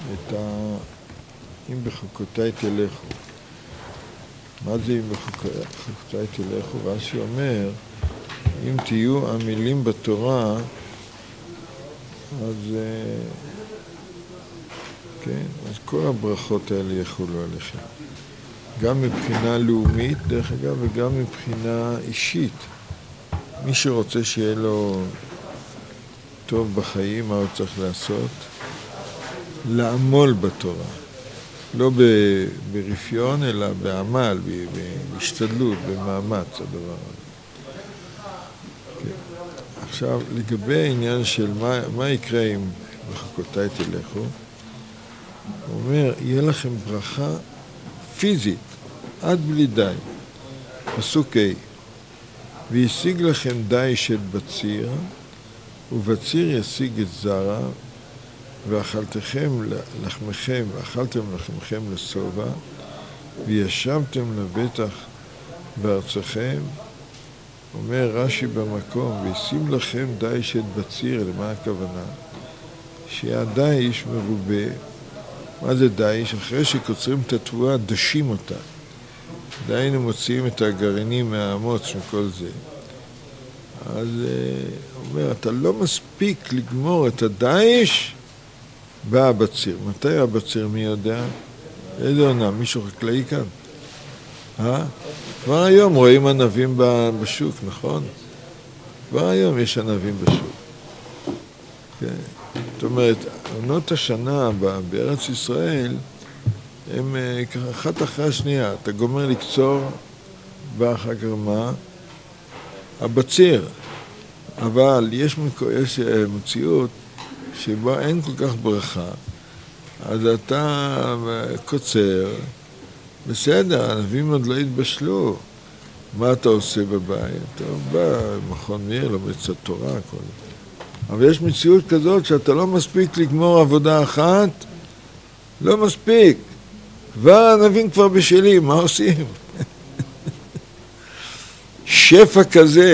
אם בחוקותיי תלכו. מה זה אם בחוקותיי תלכו? רש"י אומר, אם תהיו עמלים בתורה, אז כן, אז כל הברכות האלה יחולו עליכם. גם מבחינה לאומית, דרך אגב, וגם מבחינה אישית. מי שרוצה שיהיה לו טוב בחיים, מה הוא צריך לעשות? לעמול בתורה. לא ברפיון, אלא בעמל, בהשתדלות, במאמץ, הדבר הזה. כן. עכשיו, לגבי העניין של מה יקרה אם בחוקותיי תלכו, הוא אומר, יהיה לכם ברכה פיזית, עד בלי די. פסוק ה' וישיג לכם דיש את בציר, ובציר ישיג את זרע, ואכלתם לחמכם לשובע, וישבתם לבטח בארצכם. אומר רש"י במקום, וישים לכם דיש את בציר, למה הכוונה? שהדיש מרובה. מה זה דיש? אחרי שקוצרים את התבואה, דשים אותה. דיינו מוציאים את הגרעינים מהאמוץ מכל זה. אז הוא אומר, אתה לא מספיק לגמור את הדיש, בא הבציר. מתי הבציר? מי יודע? איזה עונה? מישהו חקלאי כאן? כבר היום רואים ענבים בשוק, נכון? כבר היום יש ענבים בשוק. כן. זאת אומרת, עונות השנה בארץ ישראל, הם אחת אחרי השנייה. אתה גומר לקצור, בא אחר כך מה? הבציר. אבל יש מציאות שבה אין כל כך ברכה, אז אתה קוצר, בסדר, הענבים עוד לא התבשלו. מה אתה עושה בבית? אתה בא במכון מאיר, לומד קצת תורה, הכל. אבל יש מציאות כזאת שאתה לא מספיק לגמור עבודה אחת, לא מספיק. כבר הענבים כבר בשלים, מה עושים? שפע כזה.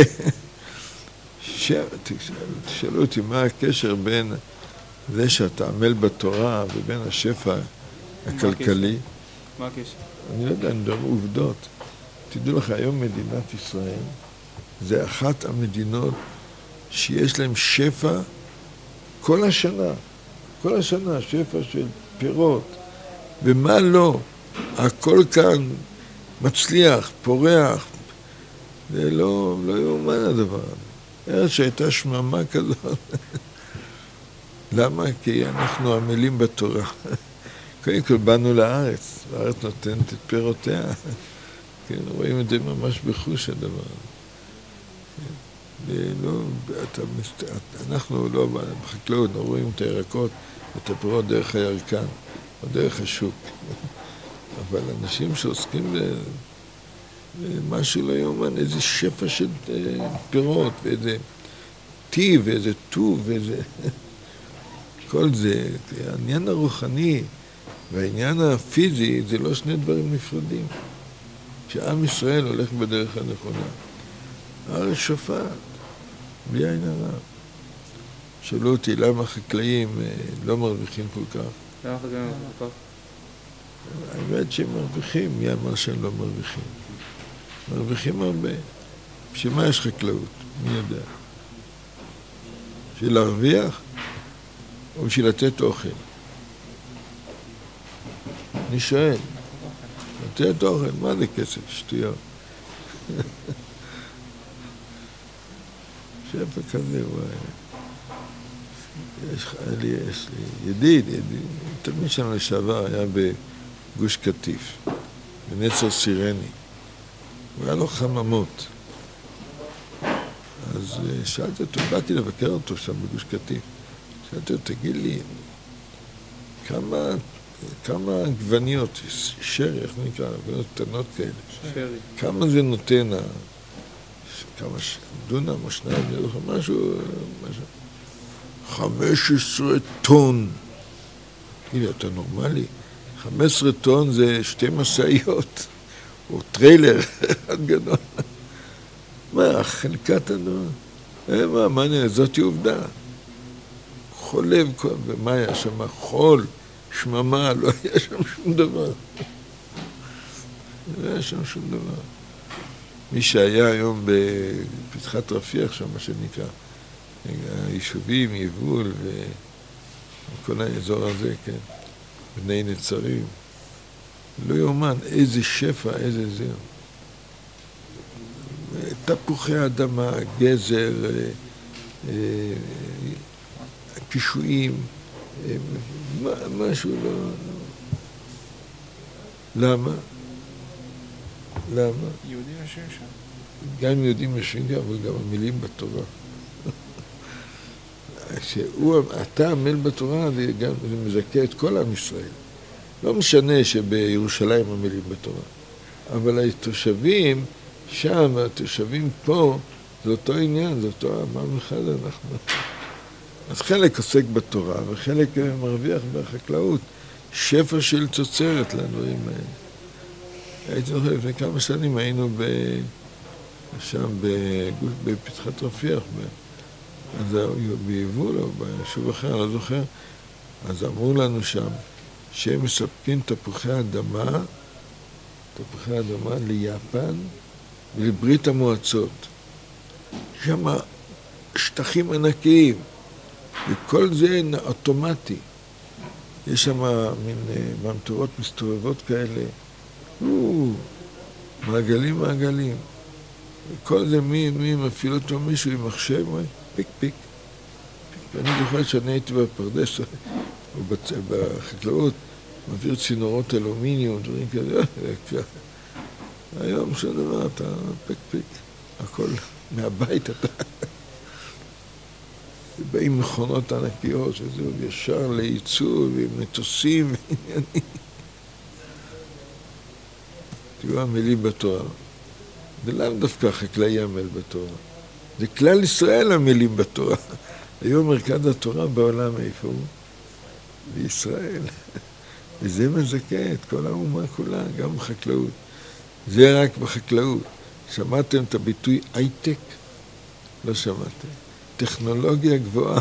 תשאלו אותי מה הקשר בין זה שאתה עמל בתורה ובין השפע הכלכלי. מה הקשר? אני לא יודע, אני מדבר עובדות. תדעו לך, היום מדינת ישראל זה אחת המדינות שיש להם שפע כל השנה. כל השנה, שפע של פירות. ומה לא? הכל כאן מצליח, פורח. זה לא יאומן הדבר הזה. ארץ שהייתה שממה כזאת. למה? כי אנחנו עמלים בתורה. קודם כל באנו לארץ, והארץ נותנת את פירותיה. כן, רואים את זה ממש בחוש הדבר. אנחנו לא בחקלאות, לא רואים את הירקות, את הפירות דרך הירקן, או דרך השוק. אבל אנשים שעוסקים משהו לא יאומן, איזה שפע של פירות, ואיזה טיב, ואיזה טוב, ואיזה... כל זה, העניין הרוחני והעניין הפיזי, זה לא שני דברים נפרדים. כשעם ישראל הולך בדרך הנכונה, הארץ שופעת, בלי עין הרע. שאלו אותי למה החקלאים לא מרוויחים כל כך. למה החקלאים לא מרוויחים כל כך? האמת שהם מרוויחים, מי אמר שהם לא מרוויחים? מרוויחים הרבה. בשביל מה יש חקלאות? מי יודע? בשביל להרוויח או בשביל לתת אוכל? אני שואל, לתת אוכל, מה זה כסף? שטויות. שפע כזה, וואי. יש לי ידיד, תלמיד שלנו לשעבר היה בגוש קטיף, בנצר סירני. הוא היה לו חממות. אז שאלתי אותו, באתי לבקר אותו שם בגוש קטיף. שאלתי אותו, תגיד לי, כמה עגבניות, שרי, איך נקרא, עגבניות קטנות כאלה. שרי. כמה זה נותן, כמה דונם או שניים, משהו. 15 טון. תגיד, אתה נורמלי? 15 טון זה 2 משאיות, או טריילר, אחד גדול. מה, חלקת הנוער? מה, זאת עובדה. חולב, ומה היה שם? חול, שממה, לא היה שם שום דבר. לא היה שם שום דבר. מי שהיה היום בפתחת רפיח, שם מה שנקרא, היישובים, יבול וכל האזור הזה, כן, בני נצרים, לא יאומן, איזה שפע, איזה זר. תפוחי אדמה, גזר, קישואים, משהו לא... למה? למה? יהודים יושבים שם. גם יהודים יושבים גם, אבל גם המילים בתורה. אתה עמל בתורה, זה מזכה את כל עם ישראל. לא משנה שבירושלים המילים בתורה, אבל התושבים שם, התושבים פה, זה אותו עניין, זה אותו עם אחד אנחנו. אז חלק עוסק בתורה, וחלק מרוויח בחקלאות. שפע של תוצרת לדברים האלה. הייתי זוכר, לפני כמה שנים היינו שם בפתחת רפיח, אז ביבול או ביישוב אחר, אני לא זוכר, אז אמרו לנו שם שהם מספקים תפוחי אדמה ליפן ולברית המועצות. שם שטחים ענקיים, וכל זה אוטומטי. יש שם מין ממטורות מסתובבות כאלה, מעגלים. וכל זה מי מפעיל אותו מישהו עם מחשב, פיק פיק. אני זוכר שאני הייתי בפרדס, או בחקלאות, מעביר צינורות אלומיניום, דברים כאלה. היום שום דבר, אתה פיק פיק, הכל מהבית אתה. באים מכונות ענקיות, שזה ישר לייצור, ועם מטוסים ועניינים. תראו המילים בתורה. זה לאו דווקא חקלאי עמל בתורה. זה כלל ישראל המילים בתורה. היום מרכז התורה בעולם איפה הוא? בישראל. וזה מזכה את כל האומה כולה, גם בחקלאות. זה רק בחקלאות. שמעתם את הביטוי הייטק? לא שמעתם. טכנולוגיה גבוהה.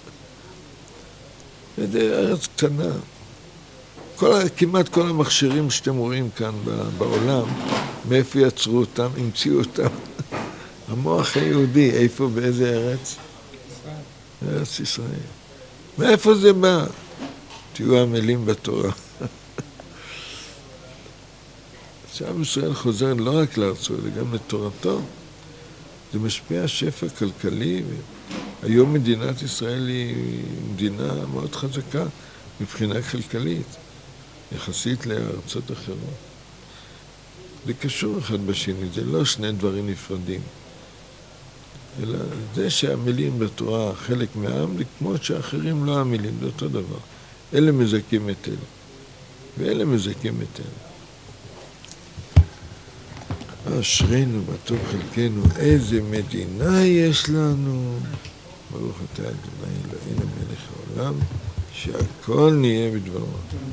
זה ארץ קטנה. כמעט כל המכשירים שאתם רואים כאן בעולם, מאיפה יצרו אותם, המציאו אותם. המוח היהודי, איפה, באיזה ארץ? ישראל. ארץ ישראל. מאיפה זה בא? תהיו המילים בתורה. שעם ישראל חוזר לא רק לארצו, אלא גם לתורתו. זה משפיע שפע כלכלי. היום מדינת ישראל היא מדינה מאוד חזקה מבחינה כלכלית, יחסית לארצות אחרות. זה קשור אחד בשני, זה לא שני דברים נפרדים. אלא זה שהמילים בתורה חלק מהעם, כמו שאחרים לא המילים, זה אותו דבר. אלה מזכים את אלה, ואלה מזכים את אלה. אשרינו בטוב חלקנו, איזה מדינה יש לנו. ברוך אתה ה' אלוהינו מלך העולם, שהכל נהיה בדברו.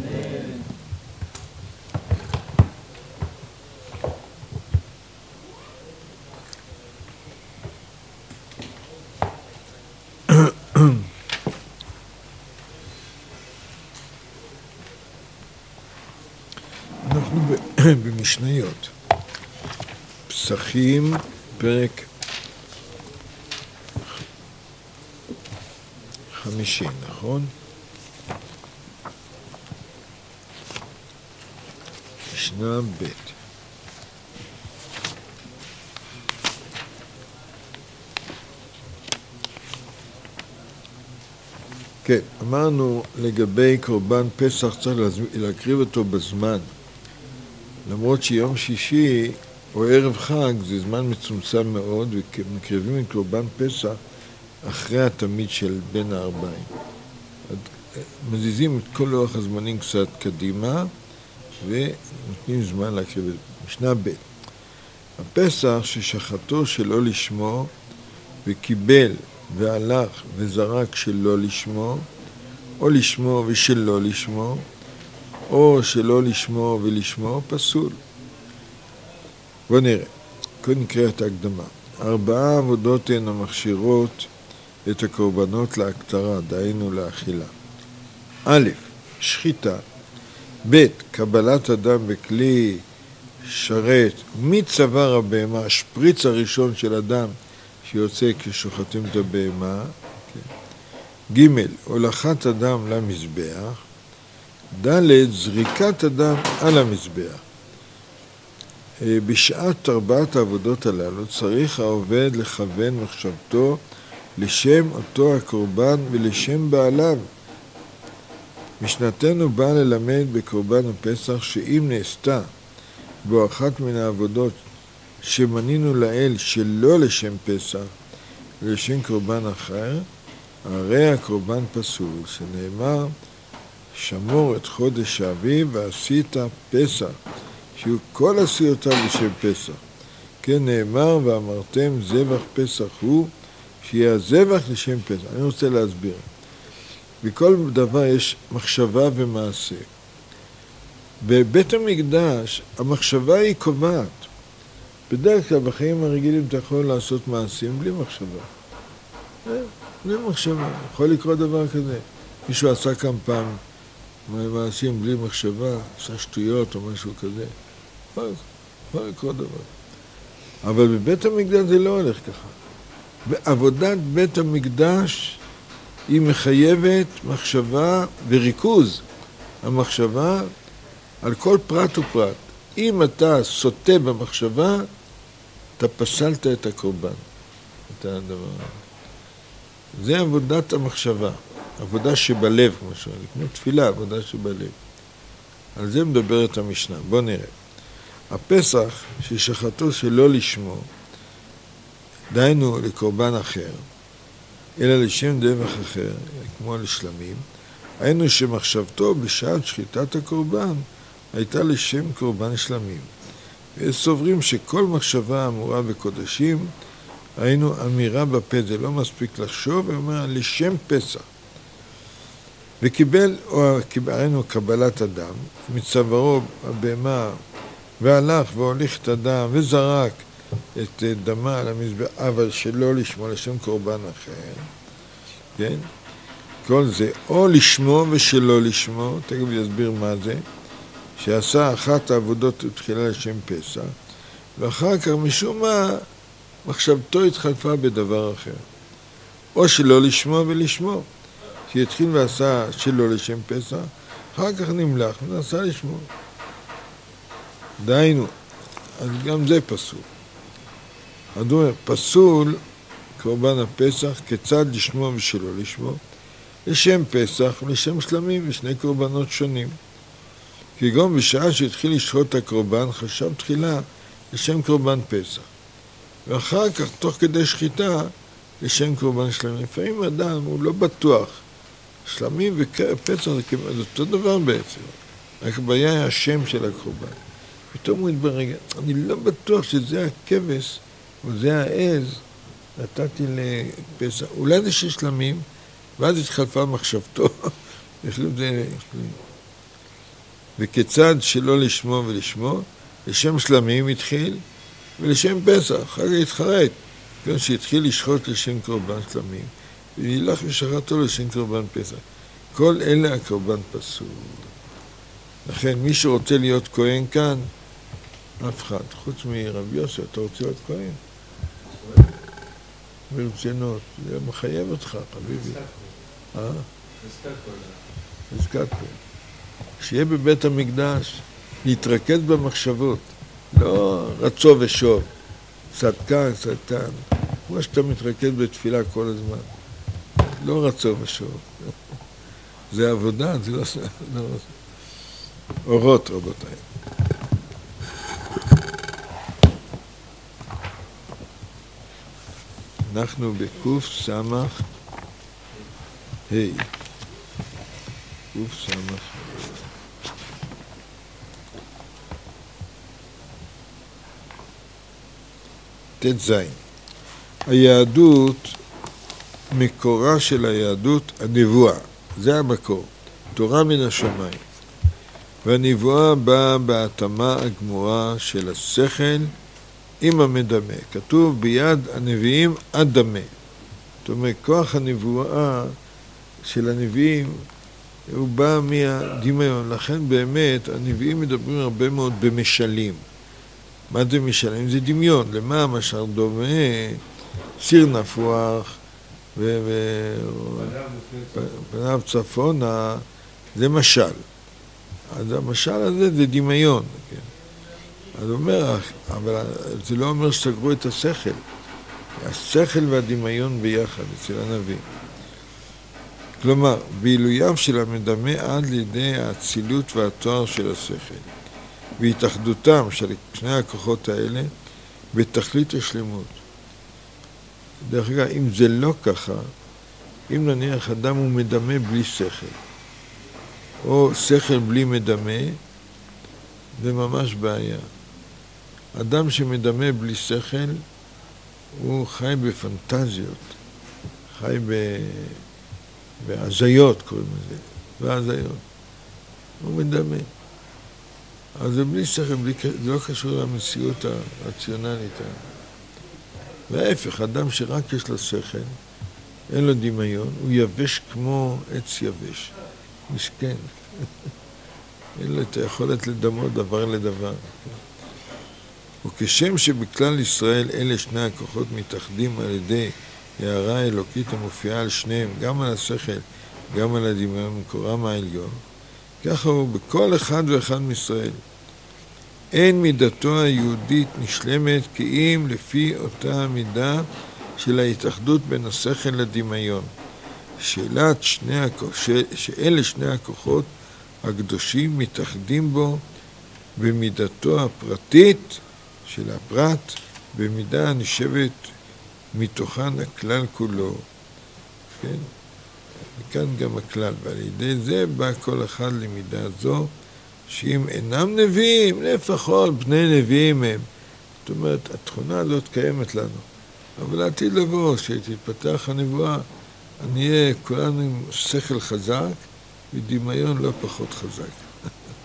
אנחנו במשניות. פסחים, פרק 50, נכון? משנה ב'. כן, אמרנו לגבי קורבן פסח צריך להקריב אותו בזמן. למרות שיום שישי או ערב חג זה זמן מצומצם מאוד, ומקריבים את קורבן פסח אחרי התמיד של בין הערביים. מזיזים את כל לוח הזמנים קצת קדימה, ונותנים זמן להקריב את זה. משנה ב'. הפסח ששחטו שלא לשמו, וקיבל והלך וזרק שלא לשמו, או לשמו ושלא לשמו, או שלא לשמו ולשמו, פסול. בוא נראה. קודם נקרא את ההקדמה. 4 עבודות הן המכשירות את הקורבנות להקטרה, דהיינו לאכילה. א', שחיטה. ב' קבלת אדם בכלי שרת מצוואר הבהמה, השפריץ הראשון של אדם שיוצא כשוחטים את הבהמה. ג' הולכת אדם למזבח. ד' זריקת אדם על המזבח. בשעת ארבעת העבודות הללו צריך העובד לכוון מחשבתו לשם אותו הקורבן ולשם בעליו. משנתנו באה ללמד בקורבן הפסח שאם נעשתה בו אחת מן העבודות שמנינו לאל שלא לשם פסח ולשם קורבן אחר, הרי הקורבן פסול, שנאמר שמור את חודש האביב ועשית פסח, שיהיו כל עשיותיו לשם פסח. כן נאמר ואמרתם זבח פסח הוא, שיהיה הזבח לשם פסח. אני רוצה להסביר. בכל דבר יש מחשבה ומעשה. בבית המקדש המחשבה היא קובעת. בדרך כלל בחיים הרגילים אתה יכול לעשות מעשים בלי מחשבה. בלי מחשבה. יכול לקרות דבר כזה. מישהו עשה כאן פעם מעשים בלי מחשבה, עשה שטויות או משהו כזה. יכול לקרות דבר. אבל בבית המקדש זה לא הולך ככה. בעבודת בית המקדש היא מחייבת מחשבה וריכוז. המחשבה על כל פרט ופרט. אם אתה סוטה במחשבה, אתה פסלת את הקורבן. את הדבר. זה עבודת המחשבה. עבודה שבלב, כמו שאומרים. כמו תפילה, עבודה שבלב. על זה מדברת המשנה. בוא נראה. הפסח ששחטו שלא לשמו, דיינו לקורבן אחר, אלא לשם דבח אחר, כמו לשלמים, היינו שמחשבתו בשעת שחיטת הקורבן הייתה לשם קורבן שלמים. וסוברים שכל מחשבה אמורה בקודשים, היינו אמירה בפה, זה לא מספיק לחשוב, ואומר לשם פסח. וקיבל, היינו קבלת אדם, מצווארו הבהמה, והלך והוליך את הדם וזרק את דמה על המזבח, אבל שלא לשמו, לשם קורבן אחר. כן? כל זה, או לשמו ושלא לשמו, תכף יסביר מה זה, שעשה אחת העבודות תחילה לשם פסח, ואחר כך משום מה מחשבתו התחלפה בדבר אחר. או שלא לשמו ולשמו, שהתחיל ועשה שלא לשם פסח, אחר כך נמלח ונסע לשמו. דיינו, אז גם זה פסול. אז הוא אומר, פסול קורבן הפסח, כיצד לשמו ושלא לשמו, לשם פסח ולשם שלמים, ושני קורבנות שונים. כי גם בשעה שהתחיל לשחוט את הקורבן, חשב תחילה לשם קורבן פסח. ואחר כך, תוך כדי שחיטה, לשם קורבן שלמים. לפעמים אדם הוא לא בטוח. שלמים ופסח זה אותו דבר בעצם. רק הבעיה היא השם של הקורבן. פתאום הוא יתברר, אני לא בטוח שזה הכבש, או זה העז, נתתי לפסח. אולי זה ששלמים, ואז התחלפה מחשבתו. וכיצד שלא לשמו ולשמו, לשם שלמים התחיל, ולשם פסח, אחר כך התחרט. כן, שהתחיל לשחוט לשם קורבן שלמים, וילך ושחטו לשם קורבן פסח. כל אלה הקורבן פסול. לכן, מי שרוצה להיות כהן כאן, אף אחד, חוץ מרב יוסי, אתה רוצה להיות כהן? ברצינות, זה מחייב אותך, חביבי. נזקק כהן. שיהיה בבית המקדש, להתרכז במחשבות, לא רצו ושוב, צדקן, צדקן, כמו שאתה מתרכז בתפילה כל הזמן, לא רצו ושוב. זה עבודה, זה לא... אורות, רבותיי. אנחנו בקוף סמך היי. קוף סמך ת' היהדות, מקורה של היהדות, הנבואה. זה המקור. תורה מן השמיים. והנבואה באה בהתאמה הגמורה של השכל עם המדמה. כתוב ביד הנביאים עד דמה. זאת אומרת, כוח הנבואה של הנביאים הוא בא מהדמיון. לכן באמת הנביאים מדברים הרבה מאוד במשלים. מה זה משלים? זה דמיון. למה המשל דומה? סיר נפוח ופניו צפונה, זה משל. אז המשל הזה זה דמיון. כן? אז הוא אומר, אבל זה לא אומר שסגרו את השכל. השכל והדמיון ביחד אצל הנביא. כלומר, בעילוייו של המדמה עד לידי האצילות והתואר של השכל, והתאחדותם של שני הכוחות האלה בתכלית השלמות. דרך אגב, אם זה לא ככה, אם נניח אדם הוא מדמה בלי שכל, או שכל בלי מדמה, זה ממש בעיה. אדם שמדמה בלי שכל, הוא חי בפנטזיות, חי בהזיות, קוראים לזה, בהזיות. הוא מדמה. אז זה בלי שכל, זה לא קשור למציאות הרציונלית. וההפך, אדם שרק יש לו שכל, אין לו דמיון, הוא יבש כמו עץ יבש. משכן. אין לו את היכולת לדמות דבר לדבר. וכשם שבכלל ישראל אלה שני הכוחות מתאחדים על ידי הערה האלוקית המופיעה על שניהם, גם על השכל, גם על הדמיון, מקורם העליון, ככה הוא בכל אחד ואחד מישראל. אין מידתו היהודית נשלמת כי אם לפי אותה המידה של ההתאחדות בין השכל לדמיון. שאלה שני הכוחות הקדושים מתאחדים בו במידתו הפרטית של הפרט, במידה הנשבת מתוכן הכלל כולו. כן? וכאן גם הכלל, ועל ידי זה בא כל אחד למידה זו, שאם אינם נביאים, לפחות בני נביאים הם. זאת אומרת, התכונה הזאת קיימת לנו. אבל העתיד לבוא, שתתפתח הנבואה, נהיה כולנו עם שכל חזק ודמיון לא פחות חזק.